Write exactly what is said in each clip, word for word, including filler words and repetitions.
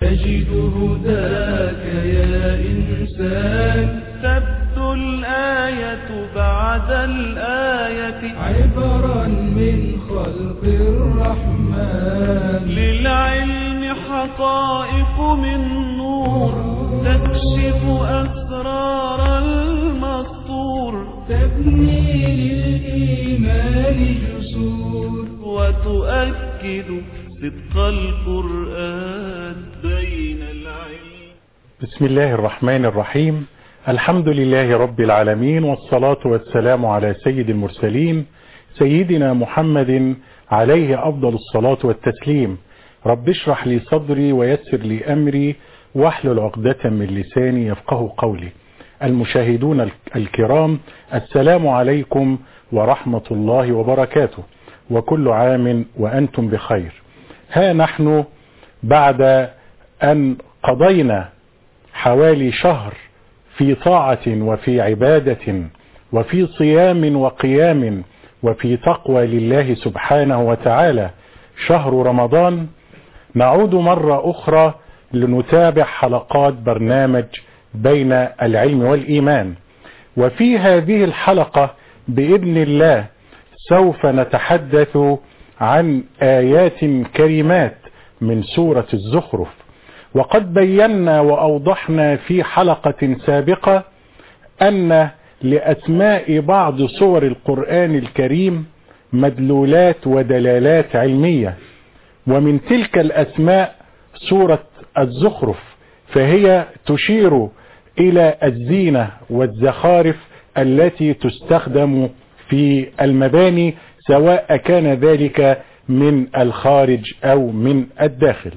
أجد هداك يا إنسان، تبدو الآية بعد الآية عبرا من خلق الرحمن. للعلم حقائق من نور تكشف أسرار المسطور، تبني للإيمان جسور وتؤكد صدق القرآن بين العلم. بسم الله الرحمن الرحيم. الحمد لله رب العالمين، والصلاة والسلام على سيد المرسلين سيدنا محمد عليه أفضل الصلاة والتسليم. رب اشرح لي صدري ويسر لي أمري واحلل عقدة من لساني يفقه قولي. المشاهدون الكرام، السلام عليكم ورحمة الله وبركاته، وكل عام وأنتم بخير. ها نحن بعد أن قضينا حوالي شهر في طاعة وفي عبادة وفي صيام وقيام وفي تقوى لله سبحانه وتعالى، شهر رمضان، نعود مرة أخرى لنتابع حلقات برنامج بين العلم والإيمان. وفي هذه الحلقة بإذن الله سوف نتحدث عن آيات كريمات من سورة الزخرف. وقد بينا وأوضحنا في حلقة سابقة أن لأسماء بعض سور القرآن الكريم مدلولات ودلالات علمية، ومن تلك الأسماء سورة الزخرف، فهي تشير إلى الزينة والزخارف التي تستخدم في المباني، سواء كان ذلك من الخارج أو من الداخل.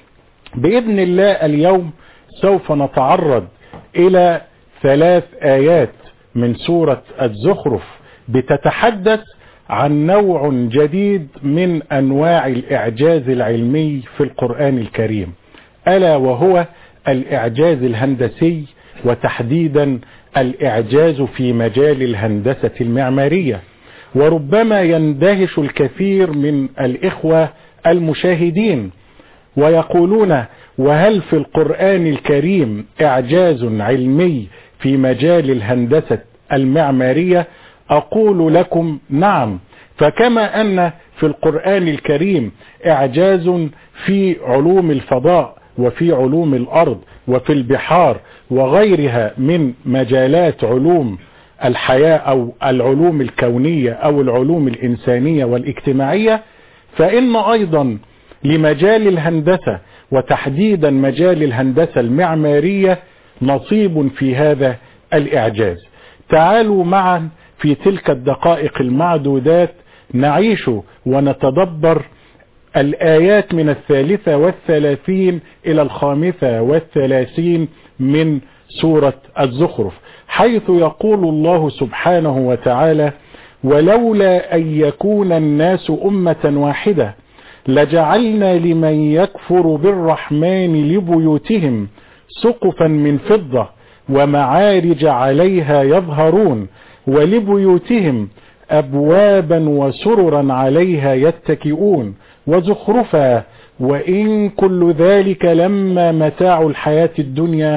بإذن الله اليوم سوف نتعرض إلى ثلاث آيات من سورة الزخرف بتتحدث عن نوع جديد من أنواع الإعجاز العلمي في القرآن الكريم، ألا وهو الإعجاز الهندسي، وتحديدا الإعجاز في مجال الهندسة المعمارية. وربما يندهش الكثير من الإخوة المشاهدين ويقولون: وهل في القرآن الكريم إعجاز علمي في مجال الهندسة المعمارية؟ أقول لكم: نعم. فكما أن في القرآن الكريم إعجاز في علوم الفضاء وفي علوم الأرض وفي البحار وغيرها من مجالات علوم الحياة أو العلوم الكونية أو العلوم الإنسانية والاجتماعية، فإن أيضا لمجال الهندسة وتحديدا مجال الهندسة المعمارية نصيب في هذا الإعجاز. تعالوا معا في تلك الدقائق المعدودات نعيش ونتدبر الآيات من الثالثة والثلاثين إلى الخامسة والثلاثين من سورة الزخرف، حيث يقول الله سبحانه وتعالى: ولولا أن يكون الناس أمة واحدة لجعلنا لمن يكفر بالرحمن لبيوتهم سقفا من فضة ومعارج عليها يظهرون ولبيوتهم أبوابا وسررا عليها يتكئون وزخرفا وإن كل ذلك لما متاع الحياة الدنيا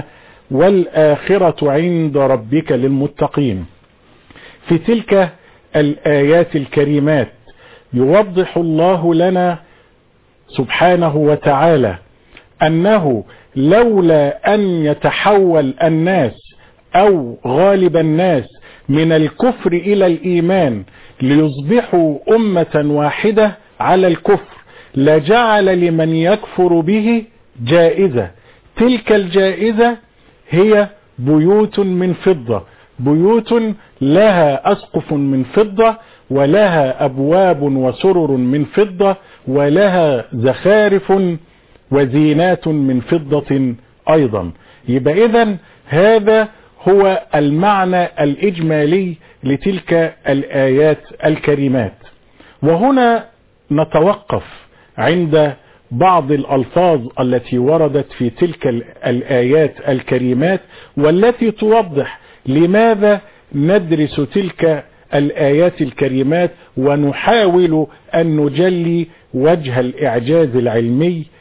والآخرة عند ربك للمتقين. في تلك الآيات الكريمات يوضح الله لنا سبحانه وتعالى أنه لولا أن يتحول الناس أو غالب الناس من الكفر إلى الإيمان ليصبحوا أمة واحدة على الكفر لجعل لمن يكفر به جائزة. تلك الجائزة هي بيوت من فضة، بيوت لها أسقف من فضة ولها أبواب وسرر من فضة ولها زخارف وزينات من فضة أيضا. يبقى إذن هذا هو المعنى الإجمالي لتلك الآيات الكريمات. وهنا نتوقف عند بعض الألفاظ التي وردت في تلك الآيات الكريمات والتي توضح لماذا ندرس تلك الآيات الكريمات ونحاول أن نجلي وجه الإعجاز العلمي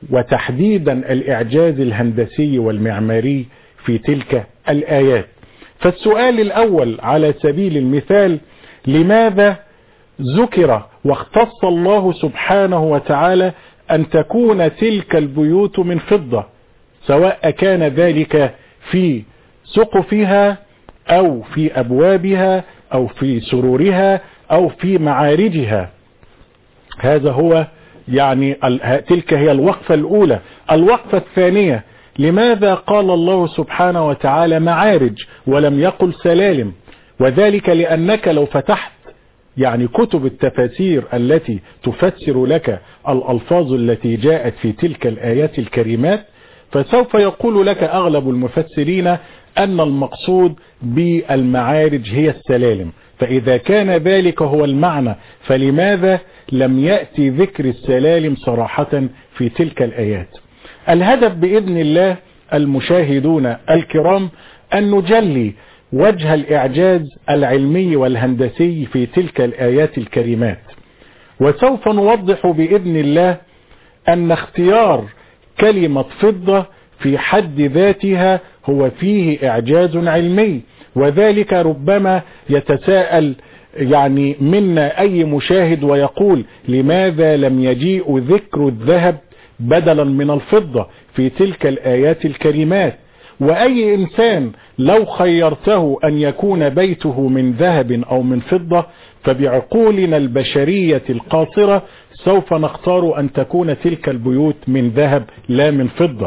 وتحديدا الإعجاز الهندسي والمعماري في تلك الآيات. فالسؤال الأول على سبيل المثال: لماذا ذكر واختص الله سبحانه وتعالى أن تكون تلك البيوت من فضة، سواء كان ذلك في سقفها أو في أبوابها أو في سرورها أو في معارجها؟ هذا هو يعني تلك هي الوقفة الأولى. الوقفة الثانية: لماذا قال الله سبحانه وتعالى معارج ولم يقل سلالم؟ وذلك لأنك لو فتحت يعني كتب التفاسير التي تفسر لك الألفاظ التي جاءت في تلك الآيات الكريمات، فسوف يقول لك أغلب المفسرين أن المقصود بالمعارج هي السلالم. فإذا كان ذلك هو المعنى، فلماذا لم يأتي ذكر السلالم صراحة في تلك الآيات؟ الهدف بإذن الله المشاهدون الكرام أن نجلي وجه الإعجاز العلمي والهندسي في تلك الآيات الكريمات، وسوف نوضح بإذن الله أن اختيار كلمة فضة في حد ذاتها هو فيه إعجاز علمي. وذلك ربما يتساءل يعني منا أي مشاهد ويقول: لماذا لم يجيء ذكر الذهب بدلا من الفضة في تلك الآيات الكريمات؟ وأي إنسان لو خيرته أن يكون بيته من ذهب أو من فضة، فبعقولنا البشرية القاصرة سوف نختار أن تكون تلك البيوت من ذهب لا من فضة.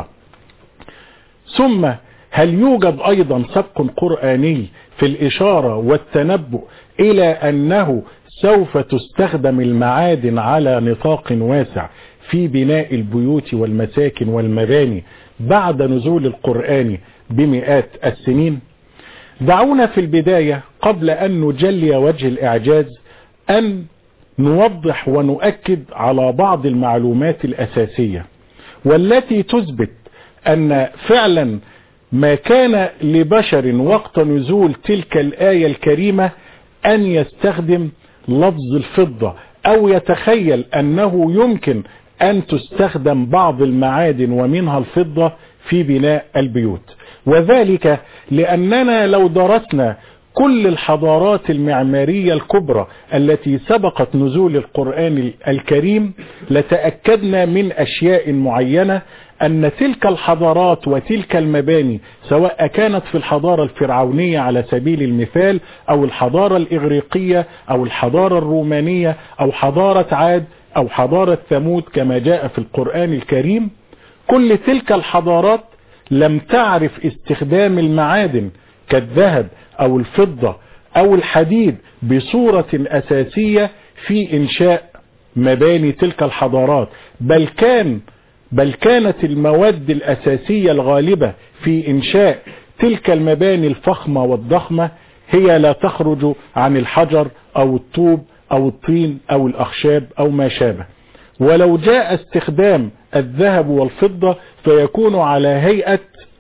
ثم هل يوجد أيضا سبق قرآني في الإشارة والتنبؤ إلى أنه سوف تستخدم المعادن على نطاق واسع في بناء البيوت والمساكن والمباني بعد نزول القرآن بمئات السنين؟ دعونا في البداية قبل أن نجلي وجه الإعجاز أن نوضح ونؤكد على بعض المعلومات الأساسية والتي تثبت أن فعلا ما كان لبشر وقت نزول تلك الآية الكريمة أن يستخدم لفظ الفضة أو يتخيل أنه يمكن أن تستخدم بعض المعادن ومنها الفضة في بناء البيوت. وذلك لأننا لو درسنا كل الحضارات المعمارية الكبرى التي سبقت نزول القرآن الكريم لتأكدنا من أشياء معينة، أن تلك الحضارات وتلك المباني سواء كانت في الحضارة الفرعونية على سبيل المثال أو الحضارة الإغريقية أو الحضارة الرومانية أو حضارة عاد أو حضارة ثمود كما جاء في القرآن الكريم، كل تلك الحضارات لم تعرف استخدام المعادن كالذهب أو الفضة أو الحديد بصورة أساسية في إنشاء مباني تلك الحضارات، بل كان بل كانت المواد الأساسية الغالبة في إنشاء تلك المباني الفخمة والضخمة هي لا تخرج عن الحجر أو الطوب أو الطين أو الأخشاب أو ما شابه. ولو جاء استخدام الذهب والفضة فيكون على هيئة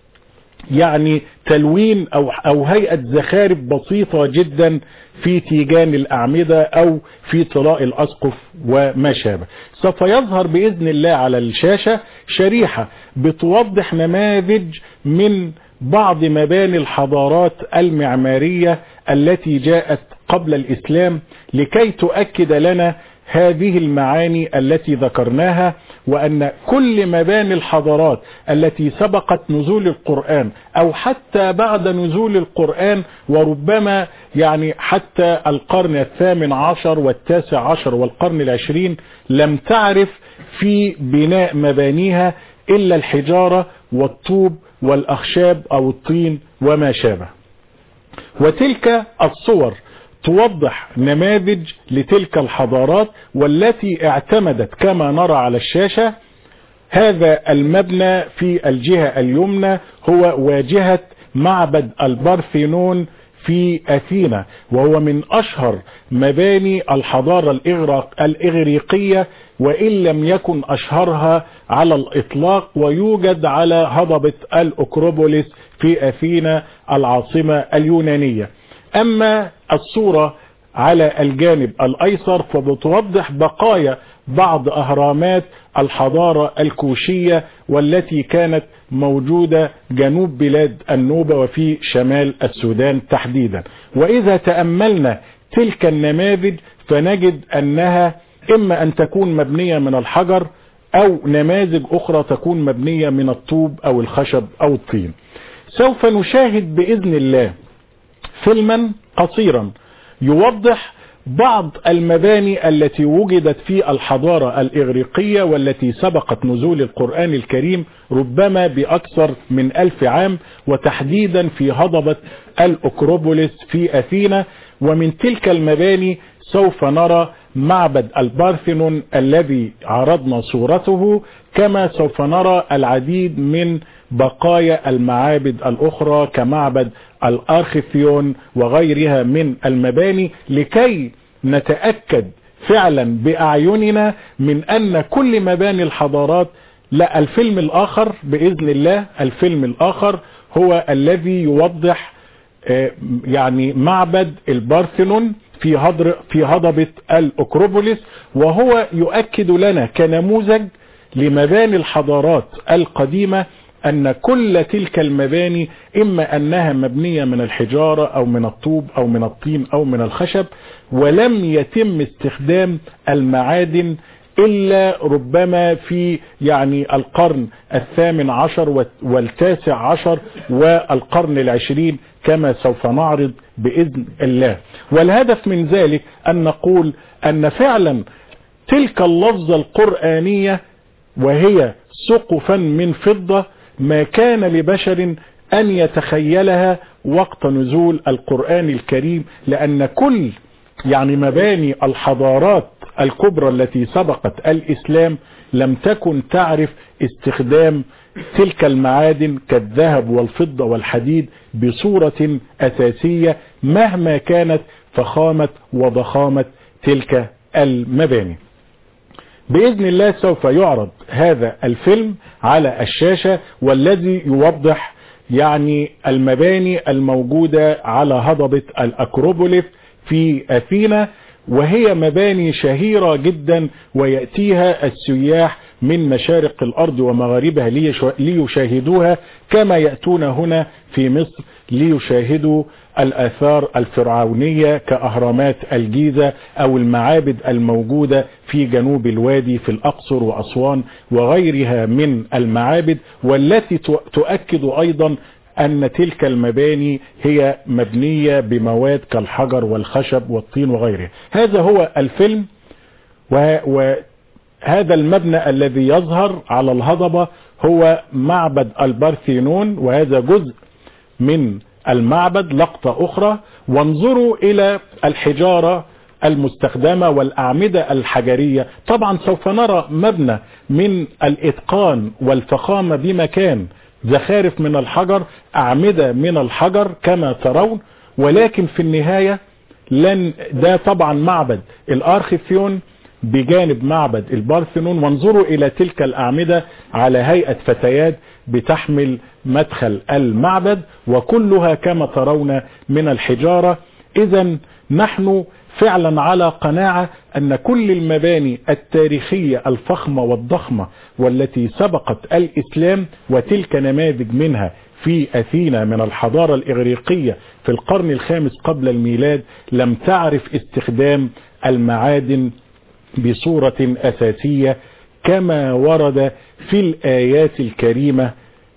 يعني تلوين أو, أو هيئة زخارف بسيطة جدا في تيجان الأعمدة أو في طلاء الأسقف وما شابه. سوف يظهر بإذن الله على الشاشة شريحة بتوضح نماذج من بعض مباني الحضارات المعمارية التي جاءت قبل الإسلام لكي تؤكد لنا هذه المعاني التي ذكرناها، وأن كل مباني الحضارات التي سبقت نزول القرآن أو حتى بعد نزول القرآن وربما يعني حتى القرن الثامن عشر والتاسع عشر والقرن العشرين لم تعرف في بناء مبانيها إلا الحجارة والطوب والأخشاب أو الطين وما شابه. وتلك الصور توضح نماذج لتلك الحضارات والتي اعتمدت كما نرى على الشاشة. هذا المبنى في الجهة اليمنى هو واجهة معبد البارثينون في أثينا، وهو من أشهر مباني الحضارة الإغريقية وإن لم يكن أشهرها على الإطلاق، ويوجد على هضبة الأكروبوليس في أثينا العاصمة اليونانية. أما الصورة على الجانب الأيسر فبتوضح بقايا بعض أهرامات الحضارة الكوشية والتي كانت موجودة جنوب بلاد النوبة وفي شمال السودان تحديدا. وإذا تأملنا تلك النماذج فنجد أنها إما أن تكون مبنية من الحجر أو نماذج أخرى تكون مبنية من الطوب أو الخشب أو الطين. سوف نشاهد بإذن الله فيلما قصيرا يوضح بعض المباني التي وجدت في الحضارة الإغريقية والتي سبقت نزول القرآن الكريم ربما بأكثر من ألف عام، وتحديدا في هضبة الأكروبوليس في أثينا. ومن تلك المباني سوف نرى معبد البارثينون الذي عرضنا صورته، كما سوف نرى العديد من بقايا المعابد الأخرى كمعبد الأرخيثيون وغيرها من المباني، لكي نتأكد فعلا بأعيننا من أن كل مباني الحضارات. لا، الفيلم الآخر بإذن الله، الفيلم الآخر هو الذي يوضح يعني معبد البارثينون في هضر في هضبة الأكروبوليس، وهو يؤكد لنا كنموذج لمباني الحضارات القديمة أن كل تلك المباني إما أنها مبنية من الحجارة أو من الطوب أو من الطين أو من الخشب، ولم يتم استخدام المعادن إلا ربما في يعني القرن الثامن عشر والتاسع عشر والقرن العشرين كما سوف نعرض بإذن الله. والهدف من ذلك أن نقول أن فعلا تلك اللفظة القرآنية وهي سقفا من فضة ما كان لبشر أن يتخيلها وقت نزول القرآن الكريم، لأن كل يعني مباني الحضارات الكبرى التي سبقت الإسلام لم تكن تعرف استخدام تلك المعادن كالذهب والفضة والحديد بصورة أساسية مهما كانت فخامة وضخامة تلك المباني. بإذن الله سوف يعرض هذا الفيلم على الشاشة، والذي يوضح يعني المباني الموجودة على هضبة الأكروبوليس في أثينا، وهي مباني شهيرة جدا ويأتيها السياح من مشارق الأرض ومغاربها ليشاهدوها، كما يأتون هنا في مصر ليشاهدوا الآثار الفرعونية كأهرامات الجيزة أو المعابد الموجودة في جنوب الوادي في الأقصر وأسوان وغيرها من المعابد، والتي تؤكد أيضا أن تلك المباني هي مبنية بمواد كالحجر والخشب والطين وغيره. هذا هو الفيلم، وهذا المبنى الذي يظهر على الهضبة هو معبد البارثينون، وهذا جزء من المعبد لقطة أخرى. وانظروا إلى الحجارة المستخدمة والأعمدة الحجرية. طبعا سوف نرى مبنى من الإتقان والفخامة بمكان، زخارف من الحجر، أعمدة من الحجر كما ترون، ولكن في النهاية لن ده طبعا معبد الأرخيثيون بجانب معبد البارثينون. وانظروا إلى تلك الأعمدة على هيئة فتيات بتحمل مدخل المعبد، وكلها كما ترون من الحجارة. إذن نحن فعلا على قناعة أن كل المباني التاريخية الفخمة والضخمة والتي سبقت الإسلام، وتلك نماذج منها في أثينا من الحضارة الإغريقية في القرن الخامس قبل الميلاد، لم تعرف استخدام المعادن بصورة أساسية كما ورد في الآيات الكريمة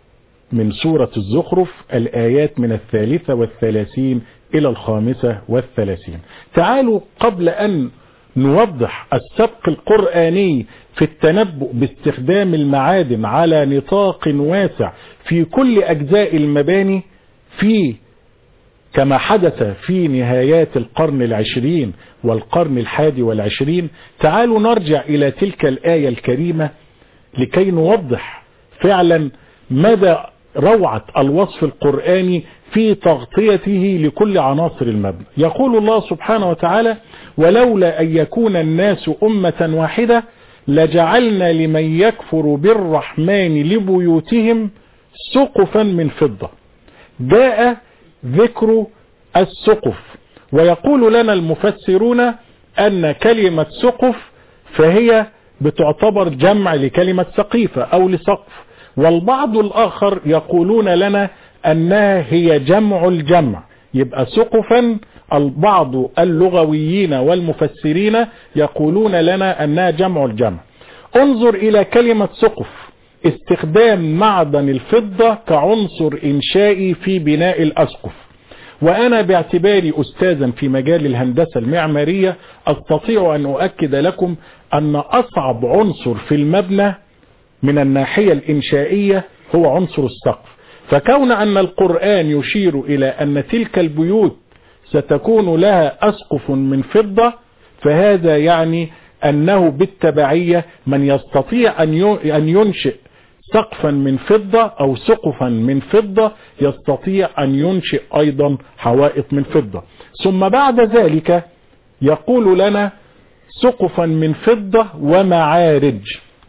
من سورة الزخرف، الآيات من الثالثة والثلاثين إلى الخامسة والثلاثين. تعالوا قبل أن نوضح السبق القرآني في التنبؤ باستخدام المعادن على نطاق واسع في كل أجزاء المباني في كما حدث في نهايات القرن العشرين والقرن الحادي والعشرين، تعالوا نرجع إلى تلك الآية الكريمة لكي نوضح فعلا مدى روعة الوصف القرآني في تغطيته لكل عناصر المبنى. يقول الله سبحانه وتعالى: ولولا أن يكون الناس أمة واحدة لجعلنا لمن يكفر بالرحمن لبيوتهم سقفا من فضة. جاء ذكر السقف، ويقول لنا المفسرون أن كلمة سقف فهي بتعتبر جمع لكلمة سقيفة أو لسقف، والبعض الآخر يقولون لنا أنها هي جمع الجمع، يبقى سقفا. البعض اللغويين والمفسرين يقولون لنا أنها جمع الجمع. انظر إلى كلمة سقف، استخدام معدن الفضة كعنصر إنشائي في بناء الأسقف. وأنا باعتباري أستاذا في مجال الهندسة المعمارية أستطيع أن أؤكد لكم أن أصعب عنصر في المبنى من الناحية الإنشائية هو عنصر السقف. فكون أن القرآن يشير إلى أن تلك البيوت ستكون لها أسقف من فضة، فهذا يعني أنه بالتبعية من يستطيع أن ينشئ سقفا من فضة أو سقفا من فضة يستطيع أن ينشئ أيضا حوائط من فضة. ثم بعد ذلك يقول لنا سقفا من فضة ومعارج،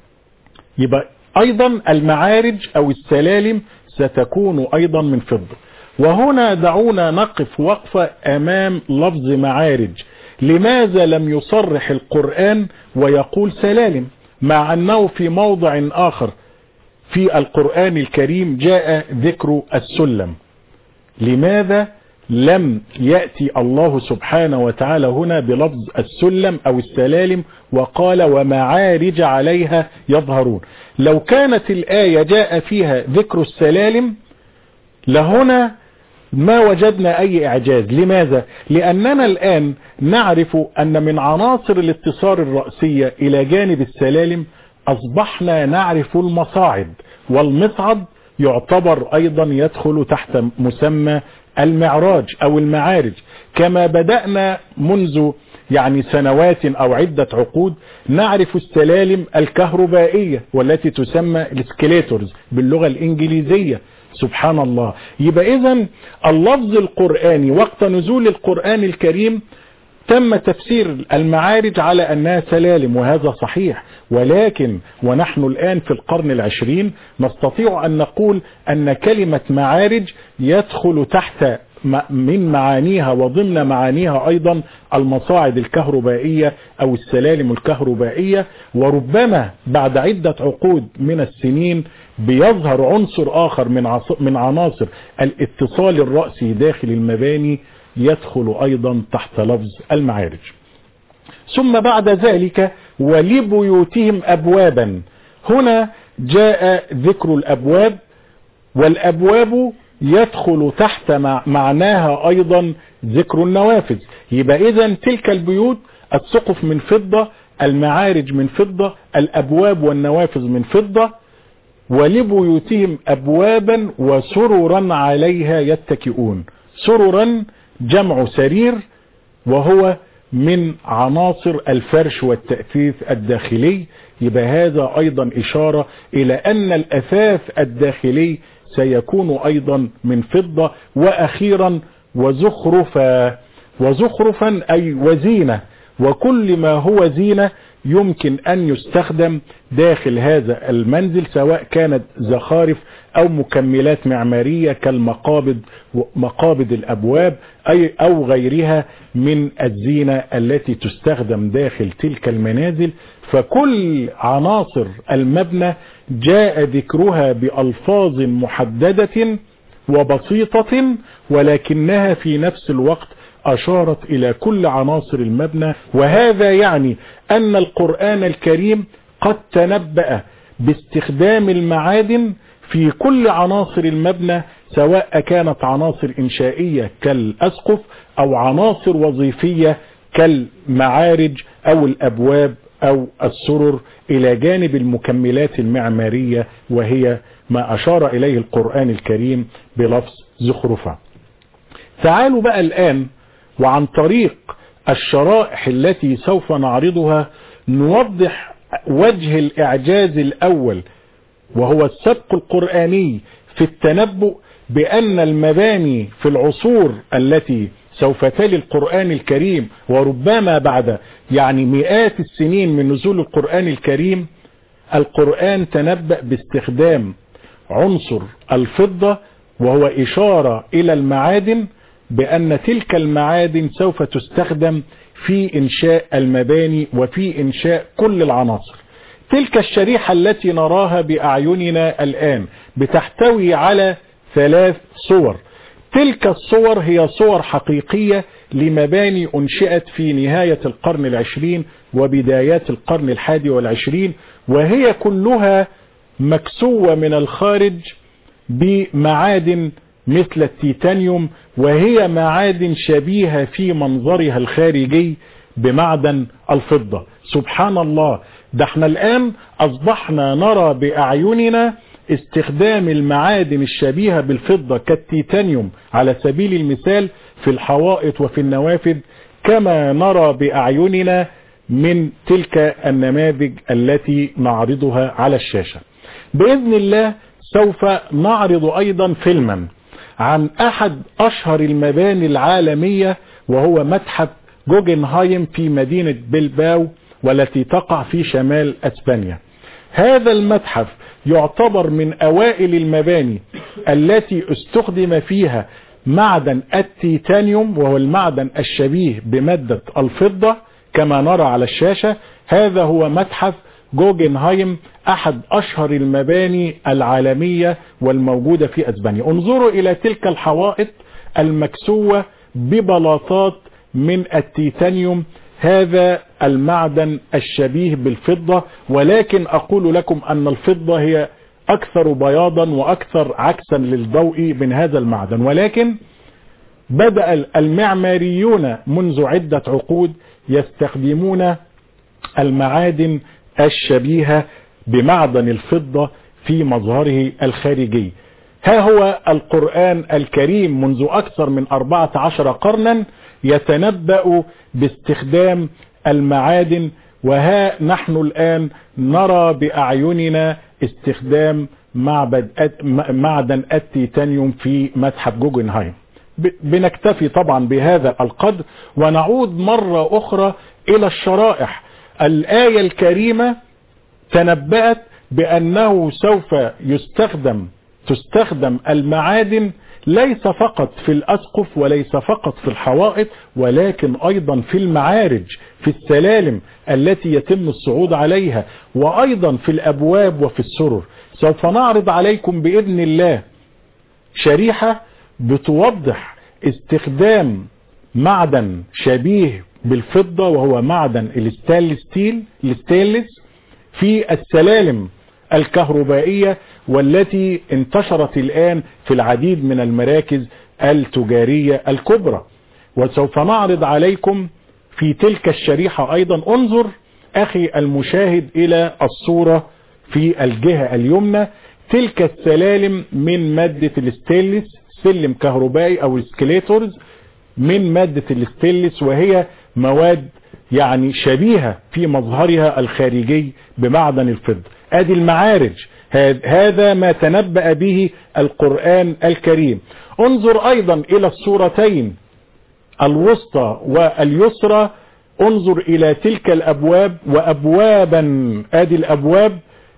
يبقى أيضا المعارج أو السلالم ستكون أيضا من فضة. وهنا دعونا نقف وقفة أمام لفظ معارج. لماذا لم يصرح القرآن ويقول سلالم، مع أنه في موضع آخر في القرآن الكريم جاء ذكر السلم؟ لماذا لم يأتي الله سبحانه وتعالى هنا بلفظ السلم أو السلالم وقال ومعارج عليها يظهرون؟ لو كانت الآية جاء فيها ذكر السلالم لهنا ما وجدنا أي إعجاز. لماذا؟ لأننا الآن نعرف أن من عناصر الاتصال الرأسية إلى جانب السلالم أصبحنا نعرف المصاعد، والمصعد يعتبر أيضا يدخل تحت مسمى المعراج أو المعارج. كما بدأنا منذ يعني سنوات أو عدة عقود نعرف السلالم الكهربائية والتي تسمى الاسكليتورز باللغة الإنجليزية. سبحان الله. يبقى إذن اللفظ القرآني وقت نزول القرآن الكريم تم تفسير المعارج على أنها سلالم، وهذا صحيح. ولكن ونحن الآن في القرن العشرين نستطيع أن نقول أن كلمة معارج يدخل تحت من معانيها وضمن معانيها أيضا المصاعد الكهربائية أو السلالم الكهربائية. وربما بعد عدة عقود من السنين بيظهر عنصر آخر من من عناصر الاتصال الرأسي داخل المباني يدخل أيضا تحت لفظ المعارج. ثم بعد ذلك ولبيوتهم أبوابا، هنا جاء ذكر الأبواب، والأبواب يدخل تحت معناها أيضا ذكر النوافذ. يبقى إذن تلك البيوت السقف من فضة، المعارج من فضة، الأبواب والنوافذ من فضة. ولبيوتهم أبوابا وسررا عليها يتكئون. سررا جمع سرير، وهو من عناصر الفرش والتأثيث الداخلي. يبقى هذا أيضا إشارة إلى أن الأثاث الداخلي سيكون أيضا من فضة. وأخيرا وزخرفا، وزخرفا أي وزينة، وكل ما هو زينة يمكن أن يستخدم داخل هذا المنزل سواء كانت زخارف أو مكملات معمارية كالمقابض مقابض الأبواب أي أو غيرها من الزينة التي تستخدم داخل تلك المنازل. فكل عناصر المبنى جاء ذكرها بألفاظ محددة وبسيطة، ولكنها في نفس الوقت أشارت إلى كل عناصر المبنى. وهذا يعني أن القرآن الكريم قد تنبأ باستخدام المعادن في كل عناصر المبنى، سواء كانت عناصر إنشائية كالأسقف أو عناصر وظيفية كالمعارج أو الأبواب أو السرر، إلى جانب المكملات المعمارية وهي ما أشار إليه القرآن الكريم بلفظ زخرفة. تعالوا بقى الآن وعن طريق الشرائح التي سوف نعرضها نوضح وجه الإعجاز الأول، وهو السبق القرآني في التنبؤ بأن المباني في العصور التي سوف تلي القرآن الكريم، وربما بعد يعني مئات السنين من نزول القرآن الكريم، القرآن تنبأ باستخدام عنصر الفضة، وهو إشارة إلى المعادن بأن تلك المعادن سوف تستخدم في إنشاء المباني وفي إنشاء كل العناصر. تلك الشريحة التي نراها بأعيننا الآن بتحتوي على ثلاث صور. تلك الصور هي صور حقيقية لمباني أنشئت في نهاية القرن العشرين وبدايات القرن الحادي والعشرين، وهي كلها مكسوة من الخارج بمعادن مثل التيتانيوم، وهي معادن شبيهة في منظرها الخارجي بمعدن الفضة. سبحان الله، ده احنا الآن أصبحنا نرى بأعيننا استخدام المعادن الشبيهة بالفضة كالتيتانيوم على سبيل المثال في الحوائط وفي النوافذ، كما نرى بأعيننا من تلك النماذج التي نعرضها على الشاشة. بإذن الله سوف نعرض أيضا فيلما عن أحد أشهر المباني العالمية، وهو متحف جوجنهايم في مدينة بلباو والتي تقع في شمال أسبانيا. هذا المتحف يعتبر من أوائل المباني التي استخدم فيها معدن التيتانيوم، وهو المعدن الشبيه بمادة الفضة كما نرى على الشاشة. هذا هو متحف جوجنهايم، أحد أشهر المباني العالمية والموجودة في أسبانيا. انظروا إلى تلك الحوائط المكسوة ببلاطات من التيتانيوم، هذا المعدن الشبيه بالفضة، ولكن أقول لكم أن الفضة هي أكثر بياضا وأكثر عكسا للضوء من هذا المعدن. ولكن بدأ المعماريون منذ عدة عقود يستخدمون المعادن الشبيهة بمعدن الفضة في مظهره الخارجي. ها هو القرآن الكريم منذ أكثر من أربعة عشر قرنا يتنبأ باستخدام المعادن، وها نحن الآن نرى بأعيننا استخدام معبد معدن التيتانيوم في متحف جوجنهايم. بنكتفي طبعا بهذا القدر ونعود مرة أخرى إلى الشرائح. الآية الكريمة تنبأت بأنه سوف يستخدم تستخدم المعادن ليس فقط في الأسقف وليس فقط في الحوائط، ولكن أيضا في المعارج، في السلالم التي يتم الصعود عليها، وأيضا في الأبواب وفي السرر. سوف نعرض عليكم بإذن الله شريحة بتوضح استخدام معدن شبيه بالفضة، وهو معدن الستانلس ستيل الستانلس في السلالم الكهربائية، والتي انتشرت الآن في العديد من المراكز التجارية الكبرى. وسوف نعرض عليكم في تلك الشريحة أيضا. انظر أخي المشاهد إلى الصورة في الجهة اليمنى، تلك السلالم من مادة الستانلس، سلم كهربائي أو اسكليتورز من مادة الستانلس، وهي مواد يعني شبيهة في مظهرها الخارجي بمعدن الفضة. ادي المعارج، هذا ما تنبأ به القرآن الكريم. انظر ايضا الى الصورتين الوسطى واليسرى، انظر الى تلك الابواب وابوابا، ادي الابواب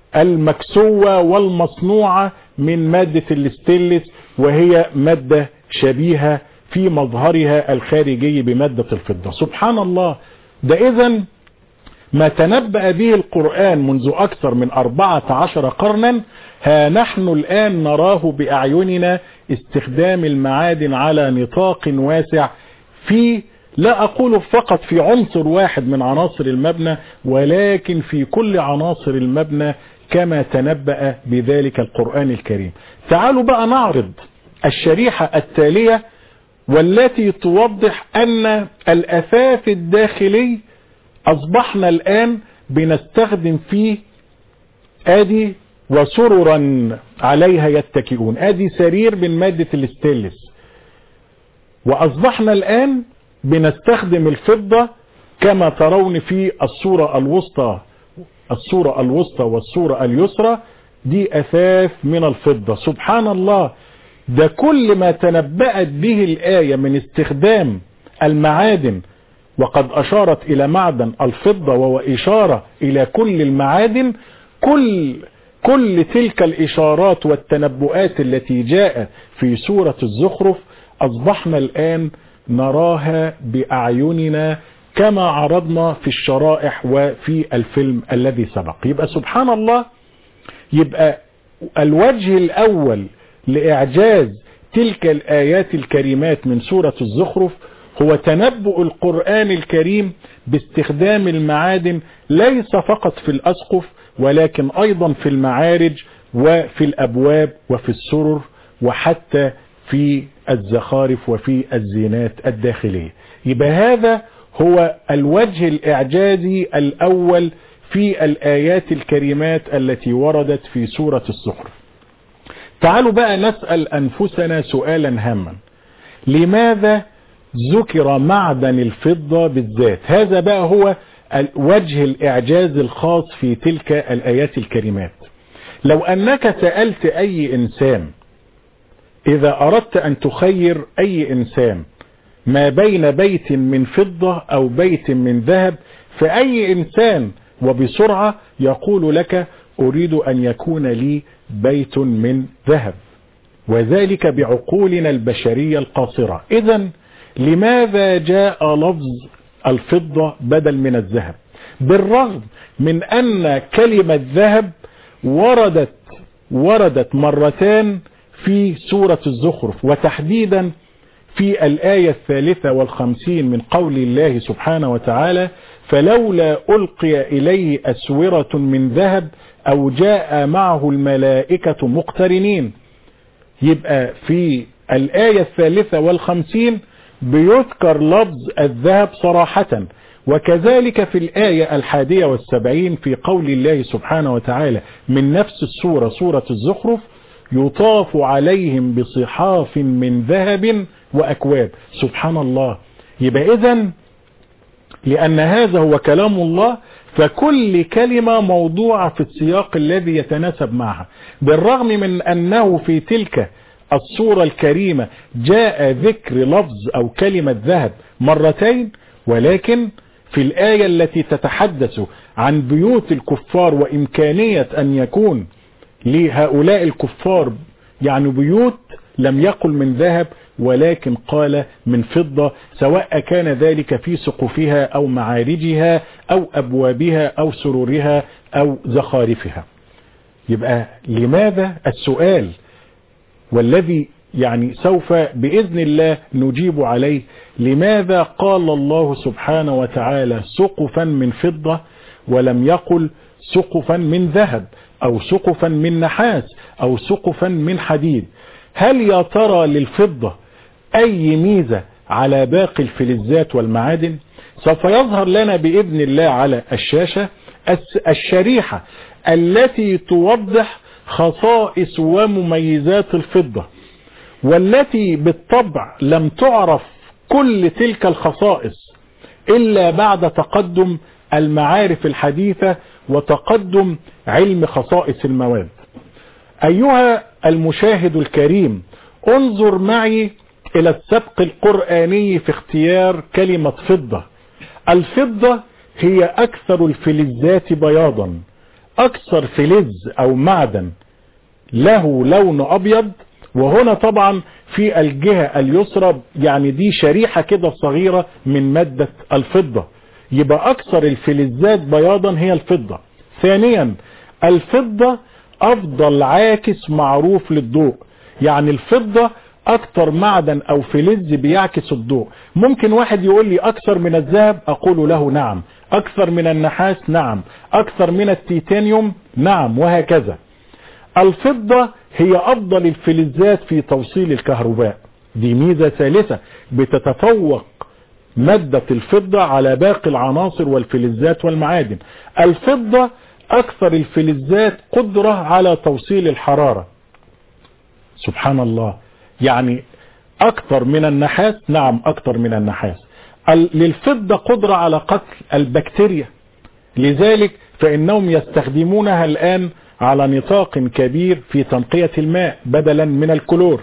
المكسوة والمصنوعة من مادة الستانلس، وهي مادة شبيهة في مظهرها الخارجي بمادة الفضة. سبحان الله، ده اذن ما تنبأ به القرآن منذ أكثر من أربعة عشر قرنا، ها نحن الآن نراه بأعيننا استخدام المعادن على نطاق واسع، في لا أقول فقط في عنصر واحد من عناصر المبنى، ولكن في كل عناصر المبنى كما تنبأ بذلك القرآن الكريم. تعالوا بقى نعرض الشريحة التالية، والتي توضح أن الأثاث الداخلي أصبحنا الآن بنستخدم فيه آدي وسررا عليها يتكئون، آدي سرير من مادة الستانلس، وأصبحنا الآن بنستخدم الفضة كما ترون في الصورة الوسطى الصورة الوسطى والصورة اليسرى، دي أثاث من الفضة. سبحان الله، ده كل ما تنبأت به الآية من استخدام المعادن، وقد أشارت إلى معدن الفضة وهو إشارة إلى كل المعادن. كل كل تلك الإشارات والتنبؤات التي جاءت في سورة الزخرف أصبحنا الآن نراها بأعيننا كما عرضنا في الشرائح وفي الفيلم الذي سبق. يبقى سبحان الله، يبقى الوجه الأول لإعجاز تلك الآيات الكريمات من سورة الزخرف هو تنبؤ القرآن الكريم باستخدام المعادن ليس فقط في الأسقف ولكن أيضا في المعارج وفي الأبواب وفي السرر وحتى في الزخارف وفي الزينات الداخلية. يبقى هذا هو الوجه الإعجازي الأول في الآيات الكريمات التي وردت في سورة الزخرف. تعالوا بقى نسأل أنفسنا سؤالا هاما: لماذا ذكر معدن الفضة بالذات؟ هذا بقى هو وجه الإعجاز الخاص في تلك الآيات الكريمات. لو أنك سألت أي إنسان، إذا أردت أن تخير أي إنسان ما بين بيت من فضة أو بيت من ذهب، فأي إنسان وبسرعة يقول لك أريد أن يكون لي بيت من ذهب، وذلك بعقولنا البشرية القاصرة. إذن لماذا جاء لفظ الفضة بدل من الذهب؟ بالرغم من أن كلمة ذهب وردت وردت مرتان في سورة الزخرف، وتحديدا في الآية الثالثة والخمسين من قول الله سبحانه وتعالى: فلولا ألقي إليه أسورة من ذهب أو جاء معه الملائكة مقترنين. يبقى في الآية الثالثة والخمسين بيذكر لفظ الذهب صراحة، وكذلك في الآية الحادية والسبعين في قول الله سبحانه وتعالى من نفس السورة سورة الزخرف: يطاف عليهم بصحاف من ذهب وأكواب. سبحان الله. يبقى إذن لأن هذا هو كلام الله، فكل كلمة موضوعة في السياق الذي يتناسب معها، بالرغم من أنه في تلك السورة الكريمة جاء ذكر لفظ أو كلمة ذهب مرتين، ولكن في الآية التي تتحدث عن بيوت الكفار وإمكانية أن يكون لهؤلاء الكفار يعني بيوت لم يقل من ذهب ولكن قال من فضة، سواء كان ذلك في سقوفها أو معارجها أو أبوابها أو سرورها أو زخارفها. يبقى لماذا السؤال والذي يعني سوف بإذن الله نجيب عليه: لماذا قال الله سبحانه وتعالى سقفا من فضة ولم يقل سقفا من ذهب أو سقفا من نحاس أو سقفا من حديد؟ هل يا ترى للفضة أي ميزة على باقي الفلزات والمعادن؟ سوف يظهر لنا بإذن الله على الشاشة الشريحة التي توضح خصائص ومميزات الفضة، والتي بالطبع لم تعرف كل تلك الخصائص إلا بعد تقدم المعارف الحديثة وتقدم علم خصائص المواد. أيها المشاهد الكريم، انظر معي إلى السبق القرآني في اختيار كلمة فضة. الفضة هي أكثر الفلزات بياضا، أكثر فلز أو معدن له لون أبيض. وهنا طبعا في الجهة اليسرى يعني دي شريحة كده صغيرة من مادة الفضة، يبقى أكثر الفلزات بياضا هي الفضة. ثانيا، الفضة أفضل عاكس معروف للضوء، يعني الفضة أكثر معدن أو فلز بيعكس الضوء. ممكن واحد يقول لي أكثر من الذهب، أقول له نعم. أكثر من النحاس، نعم. أكثر من التيتانيوم، نعم، وهكذا. الفضة هي أفضل الفلزات في توصيل الكهرباء، دي ميزة ثالثة بتتفوق مادة الفضة على باقي العناصر والفلزات والمعادن. الفضة أكثر الفلزات قدرة على توصيل الحرارة. سبحان الله. يعني أكثر من النحاس، نعم أكثر من النحاس. للفضة قدرة على قتل البكتيريا، لذلك فإنهم يستخدمونها الآن على نطاق كبير في تنقية الماء بدلا من الكلور.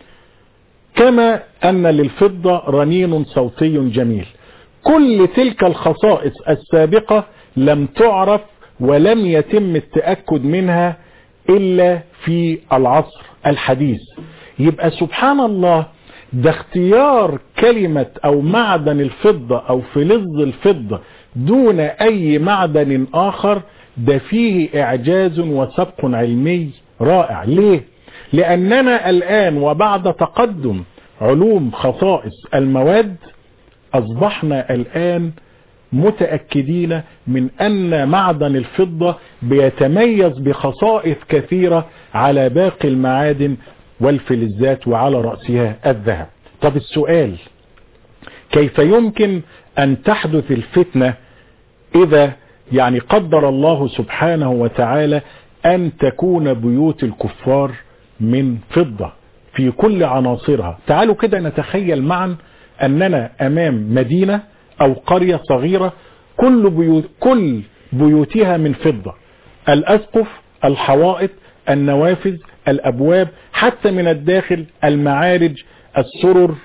كما أن للفضة رنين صوتي جميل. كل تلك الخصائص السابقة لم تعرف ولم يتم التأكد منها إلا في العصر الحديث. يبقى سبحان الله، ده اختيار كلمة او معدن الفضة او فلز الفضة دون اي معدن اخر، ده فيه اعجاز وسبق علمي رائع. ليه؟ لاننا الان وبعد تقدم علوم خصائص المواد اصبحنا الان متأكدين من ان معدن الفضة بيتميز بخصائص كثيرة على باقي المعادن والفلزات وعلى رأسها الذهب. طب السؤال، كيف يمكن ان تحدث الفتنة اذا يعني قدر الله سبحانه وتعالى ان تكون بيوت الكفار من فضة في كل عناصرها؟ تعالوا كده نتخيل معا اننا امام مدينة او قرية صغيرة كل بيوت كل بيوتها من فضة، الاسقف، الحوائط، النوافذ، الابواب، حتى من الداخل المعارج، السرر،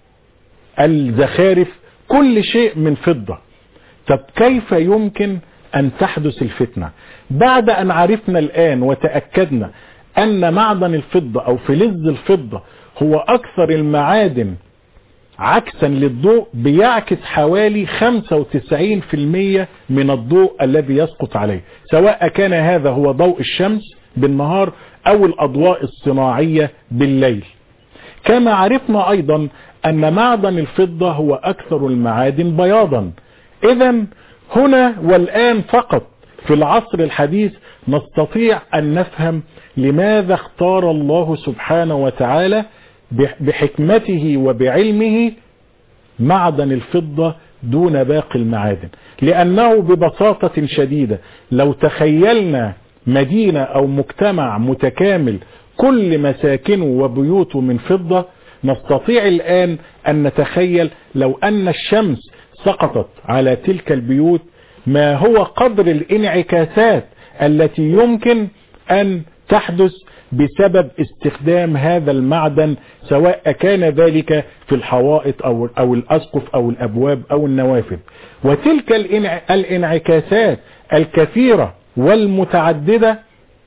الزخارف، كل شيء من فضة. طب كيف يمكن ان تحدث الفتنة بعد ان عرفنا الان وتأكدنا ان معدن الفضة او فلز الفضة هو اكثر المعادن عكسا للضوء، بيعكس حوالي خمسة وتسعين بالمئة من الضوء الذي يسقط عليه، سواء كان هذا هو ضوء الشمس بالنهار او الاضواء الصناعية بالليل. كما عرفنا ايضا ان معدن الفضة هو اكثر المعادن بياضا. اذا هنا والان فقط في العصر الحديث نستطيع ان نفهم لماذا اختار الله سبحانه وتعالى بحكمته وبعلمه معدن الفضة دون باقي المعادن. لانه ببساطة شديدة لو تخيلنا مدينة او مجتمع متكامل كل مساكنه وبيوته من فضة، نستطيع الان ان نتخيل لو ان الشمس سقطت على تلك البيوت ما هو قدر الانعكاسات التي يمكن ان تحدث بسبب استخدام هذا المعدن، سواء كان ذلك في الحوائط او او الاسقف او الابواب او النوافذ. وتلك الانعكاسات الكثيرة والمتعددة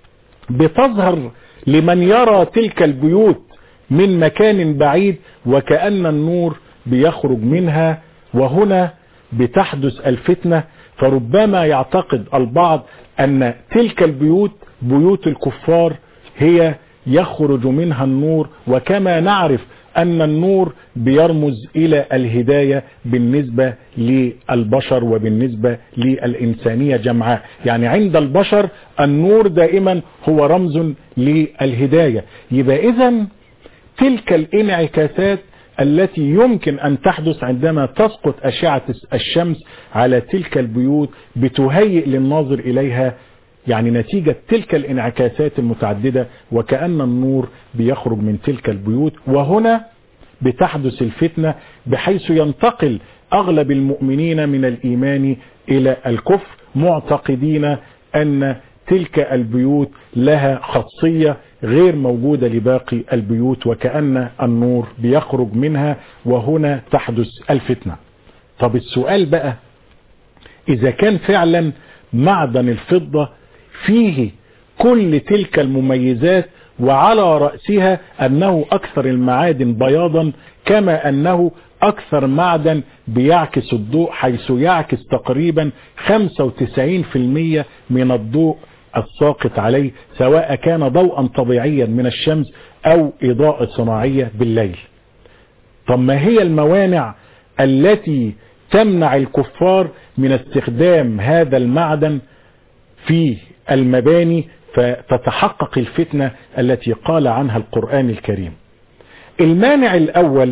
بتظهر لمن يرى تلك البيوت من مكان بعيد وكأن النور بيخرج منها، وهنا بتحدث الفتنة. فربما يعتقد البعض ان تلك البيوت بيوت الكفار هي يخرج منها النور، وكما نعرف ان النور بيرمز الى الهداية بالنسبة للبشر وبالنسبة للإنسانية جمعاء. يعني عند البشر النور دائما هو رمز للهداية. يبقى اذا تلك الانعكاسات التي يمكن ان تحدث عندما تسقط اشعة الشمس على تلك البيوت بتهيئ للناظر اليها يعني نتيجة تلك الانعكاسات المتعددة وكأن النور بيخرج من تلك البيوت. وهنا بتحدث الفتنة بحيث ينتقل اغلب المؤمنين من الايمان الى الكفر معتقدين ان تلك البيوت لها خاصية غير موجودة لباقي البيوت وكأن النور بيخرج منها، وهنا تحدث الفتنة. طب السؤال بقى، اذا كان فعلا معدن الفضة فيه كل تلك المميزات وعلى رأسها انه اكثر المعادن بياضا، كما انه اكثر معدن بيعكس الضوء حيث يعكس تقريبا خمسة وتسعين بالمئة من الضوء الساقط عليه، سواء كان ضوءا طبيعيا من الشمس او اضاءة صناعية بالليل. طب ما هي الموانع التي تمنع الكفار من استخدام هذا المعدن في المباني فتتحقق الفتنة التي قال عنها القرآن الكريم؟ المانع الاول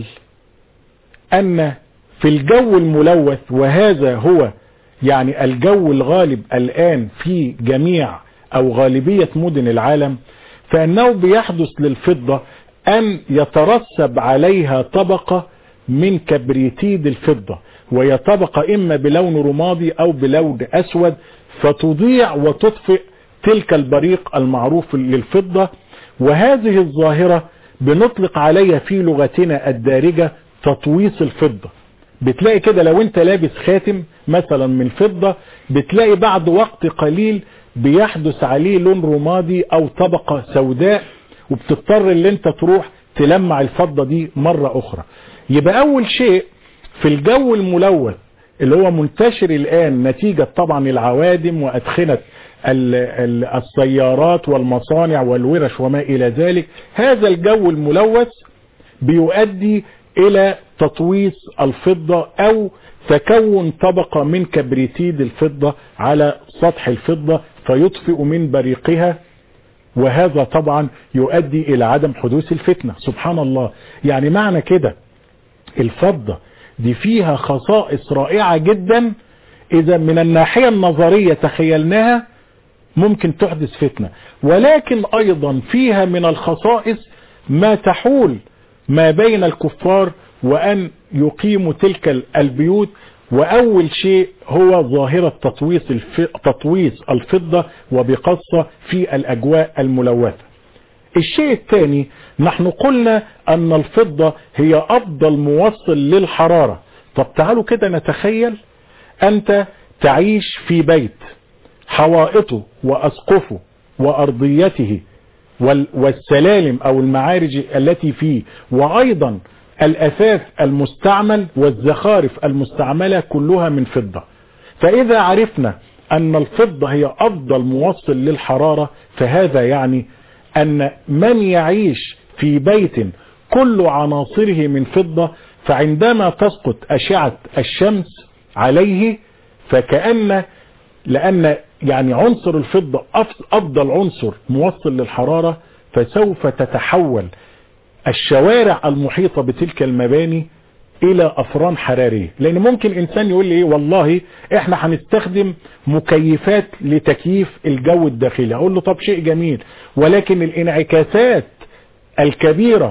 ان في الجو الملوث، وهذا هو يعني الجو الغالب الان في جميع او غالبية مدن العالم، فانه بيحدث للفضة ان يترسب عليها طبقة من كبريتيد الفضة، وهي طبقة اما بلون رمادي او بلون اسود، فتضيع وتطفئ تلك البريق المعروف للفضة. وهذه الظاهرة بنطلق عليها في لغتنا الدارجة تطويس الفضة. بتلاقي كده لو انت لابس خاتم مثلا من فضة، بتلاقي بعد وقت قليل بيحدث عليه لون رمادي او طبقة سوداء، وبتضطر اللي انت تروح تلمع الفضة دي مرة اخرى. يبقى اول شيء في الجو الملوث اللي هو منتشر الان نتيجة طبعا العوادم وادخنة السيارات والمصانع والورش وما الى ذلك، هذا الجو الملوث بيؤدي الى تطويس الفضة او تكون طبقة من كبريتيد الفضة على سطح الفضة فيطفئ من بريقها، وهذا طبعا يؤدي الى عدم حدوث الفتنة. سبحان الله، يعني معنى كده الفضة دي فيها خصائص رائعة جدا، اذا من الناحية النظرية تخيلناها ممكن تحدث فتنة، ولكن ايضا فيها من الخصائص ما تحول ما بين الكفار وان يقيموا تلك البيوت. واول شيء هو ظاهرة تطويس الف... تطويس الفضة وبقصة في الاجواء الملوثة. الشيء الثاني، نحن قلنا ان الفضة هي افضل موصل للحرارة. طب تعالوا كده نتخيل انت تعيش في بيت حوائطه واسقفه وارضيته والسلالم او المعارج التي فيه وايضا الاثاث المستعمل والزخارف المستعملة كلها من فضة. فاذا عرفنا ان الفضة هي افضل موصل للحرارة، فهذا يعني ان من يعيش في بيت كل عناصره من فضة، فعندما تسقط اشعة الشمس عليه فكأن لان يعني عنصر الفضة افضل عنصر موصل للحرارة، فسوف تتحول الشوارع المحيطة بتلك المباني الى افران حرارية. لان ممكن انسان يقول لي والله احنا هنستخدم مكيفات لتكييف الجو الداخلي، اقول له طب شيء جميل، ولكن الانعكاسات الكبيرة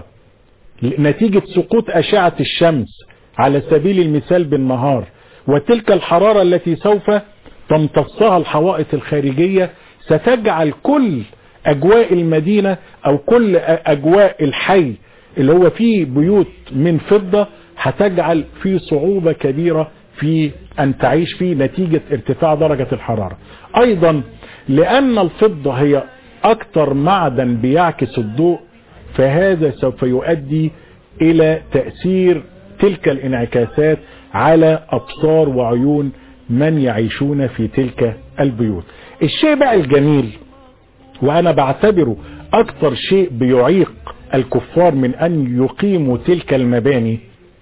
نتيجة سقوط اشعة الشمس على سبيل المثال بالنهار، وتلك الحرارة التي سوف تمتصها الحوائط الخارجية ستجعل كل اجواء المدينة او كل اجواء الحي اللي هو فيه بيوت من فضة هتجعل فيه صعوبة كبيرة في ان تعيش فيه نتيجة ارتفاع درجة الحرارة. ايضا لان الفضة هي اكتر معدن بيعكس الضوء، فهذا سوف يؤدي الى تأثير تلك الانعكاسات على ابصار وعيون من يعيشون في تلك البيوت. الشيء بقى الجميل وانا بعتبره اكتر شيء بيعيق الكفار من ان يقيموا تلك المباني،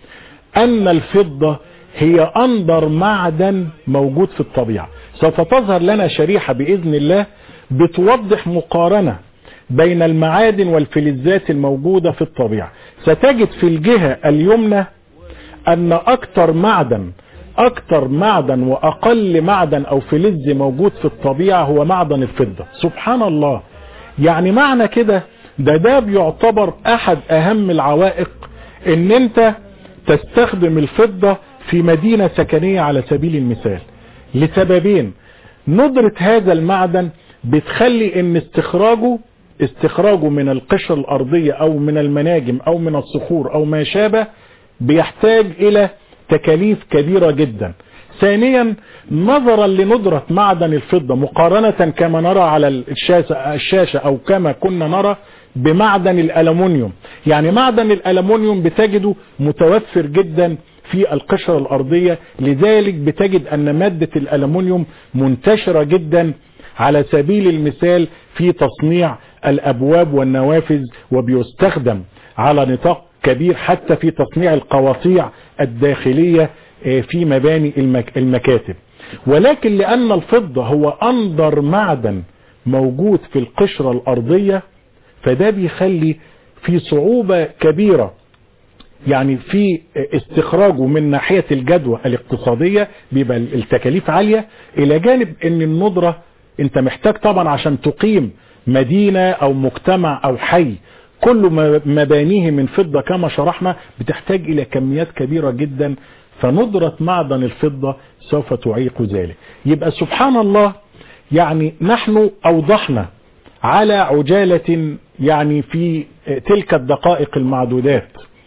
ان الفضة هي اندر معدن موجود في الطبيعة. سوف تظهر لنا شريحة باذن الله بتوضح مقارنة بين المعادن والفلزات الموجودة في الطبيعة. ستجد في الجهة اليمنى ان اكتر معدن اكتر معدن واقل معدن او فلز موجود في الطبيعة هو معدن الفضة. سبحان الله، يعني معنى كده ده ده بيعتبر احد اهم العوائق ان انت تستخدم الفضة في مدينة سكنية على سبيل المثال، لسببين. ندرة هذا المعدن بتخلي ان استخراجه استخراجه من القشرة الارضية او من المناجم او من الصخور او ما شابه بيحتاج الى تكاليف كبيرة جدا. ثانيا، نظرا لندرة معدن الفضة مقارنة كما نرى على الشاشة, الشاشة او كما كنا نرى بمعدن الألمنيوم، يعني معدن الألمنيوم بتجده متوفر جدا في القشرة الأرضية، لذلك بتجد أن مادة الألمنيوم منتشرة جدا على سبيل المثال في تصنيع الأبواب والنوافذ، وبيستخدم على نطاق كبير حتى في تصنيع القواطيع الداخلية في مباني المكاتب. ولكن لأن الفضة هو أندر معدن موجود في القشرة الأرضية، فده بيخلي في صعوبة كبيرة يعني في استخراجه من ناحية الجدوى الاقتصادية، بيبقى التكاليف عالية، إلى جانب أن الندرة أنت محتاج طبعا عشان تقيم مدينة أو مجتمع أو حي كل مبانيه من فضة كما شرحنا بتحتاج إلى كميات كبيرة جدا، فندرة معدن الفضة سوف تعيق ذلك. يبقى سبحان الله، يعني نحن أوضحنا على عجالة يعني في تلك الدقائق المعدودات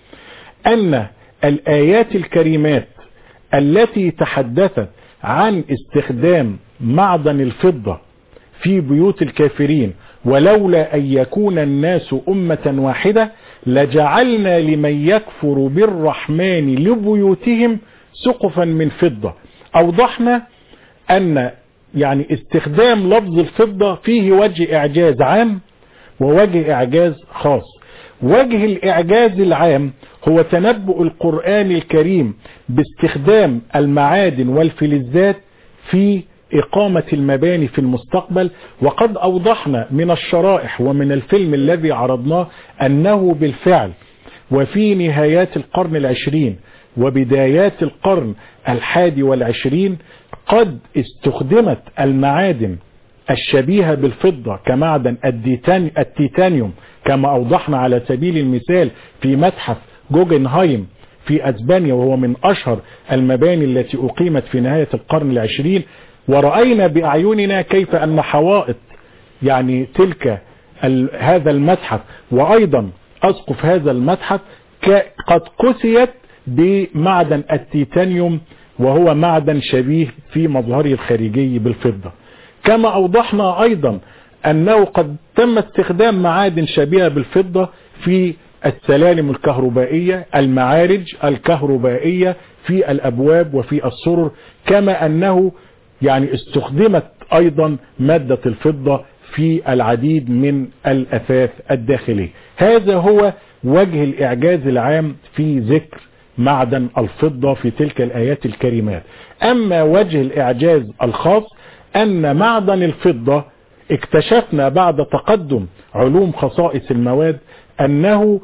أن الآيات الكريمات التي تحدثت عن استخدام معدن الفضة في بيوت الكافرين ولولا أن يكون الناس أمة واحدة لجعلنا لمن يكفر بالرحمن لبيوتهم سقفا من فضة. أوضحنا أن يعني استخدام لفظ الفضة فيه وجه إعجاز عام ووجه إعجاز خاص. وجه الإعجاز العام هو تنبؤ القرآن الكريم باستخدام المعادن والفلزات في إقامة المباني في المستقبل، وقد أوضحنا من الشرائح ومن الفيلم الذي عرضناه أنه بالفعل وفي نهايات القرن العشرين وبدايات القرن الحادي والعشرين قد استخدمت المعادن الشبيهة بالفضة كمعدن التيتانيوم كما أوضحنا على سبيل المثال في متحف جوجنهايم في أسبانيا، وهو من أشهر المباني التي أقيمت في نهاية القرن العشرين. ورأينا بأعيننا كيف أن حوائط يعني تلك هذا المتحف وأيضا أسقف هذا المتحف قد كسيت بمعدن التيتانيوم، وهو معدن شبيه في مظهره الخارجي بالفضة. كما أوضحنا أيضا أنه قد تم استخدام معادن شبيهة بالفضة في السلالم الكهربائية، المعارج الكهربائية في الأبواب وفي السرر، كما أنه يعني استخدمت أيضا مادة الفضة في العديد من الأثاث الداخلية. هذا هو وجه الإعجاز العام في ذكر معدن الفضة في تلك الآيات الكريمات. أما وجه الإعجاز الخاص أن معدن الفضة اكتشفنا بعد تقدم علوم خصائص المواد أنه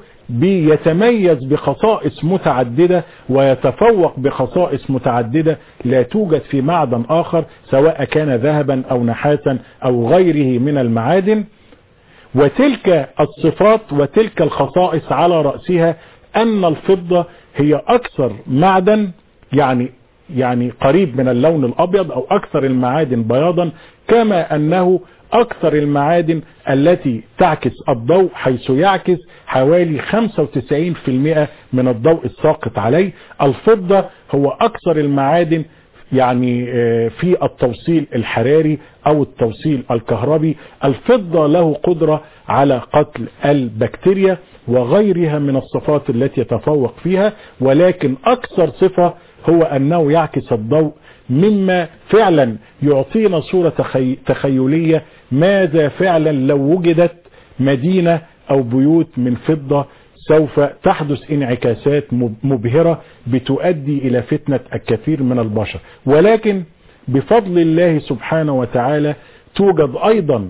بيتميز بخصائص متعددة ويتفوق بخصائص متعددة لا توجد في معدن آخر سواء كان ذهبا أو نحاسا أو غيره من المعادن. وتلك الصفات وتلك الخصائص على رأسها أن الفضة هي أكثر معدن يعني يعني قريب من اللون الأبيض أو أكثر المعادن بياضا، كما أنه أكثر المعادن التي تعكس الضوء، حيث يعكس حوالي خمسة وتسعين بالمئة من الضوء الساقط عليه. الفضة هو أكثر المعادن يعني في التوصيل الحراري أو التوصيل الكهربي. الفضة له قدرة على قتل البكتيريا وغيرها من الصفات التي يتفوق فيها، ولكن أكثر صفة هو أنه يعكس الضوء، مما فعلا يعطينا صورة تخيلية ماذا فعلا لو وجدت مدينة أو بيوت من فضة سوف تحدث انعكاسات مبهرة بتؤدي إلى فتنة الكثير من البشر. ولكن بفضل الله سبحانه وتعالى توجد أيضا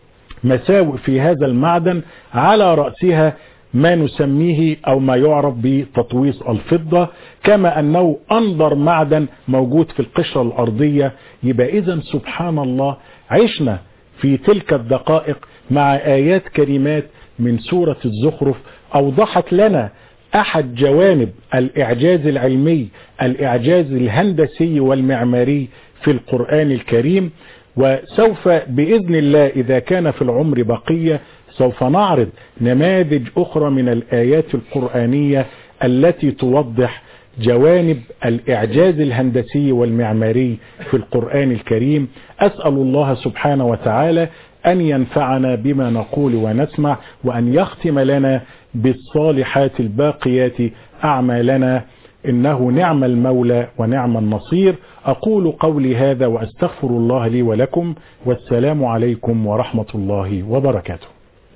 مساوئ في هذا المعدن، على رأسها ما نسميه أو ما يعرف بتطويس الفضة، كما أنه أنظر معدن موجود في القشرة الأرضية. يبقى إذن سبحان الله عشنا في تلك الدقائق مع آيات كريمات من سورة الزخرف أوضحت لنا أحد جوانب الإعجاز العلمي، الإعجاز الهندسي والمعماري في القرآن الكريم. وسوف بإذن الله إذا كان في العمر بقية سوف نعرض نماذج أخرى من الآيات القرآنية التي توضح جوانب الإعجاز الهندسي والمعماري في القرآن الكريم. أسأل الله سبحانه وتعالى أن ينفعنا بما نقول ونسمع، وأن يختم لنا بالصالحات الباقيات أعمالنا، إنه نعم المولى ونعم النصير. أقول قولي هذا وأستغفر الله لي ولكم، والسلام عليكم ورحمة الله وبركاته.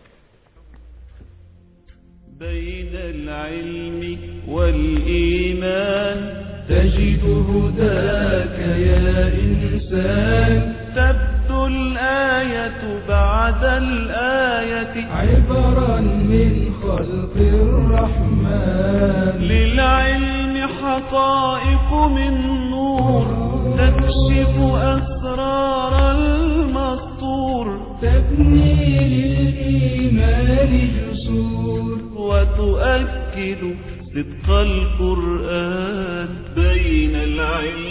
بين العلم والإيمان تجد هداك يا إنسان، تبدو الآية بعد الآية عبرا من خلق الرحمن. للعلم حقائق من نور تكشف أسرار المسطور، تبني للإيمان جسور وتؤكد صدق القرآن. بين العلم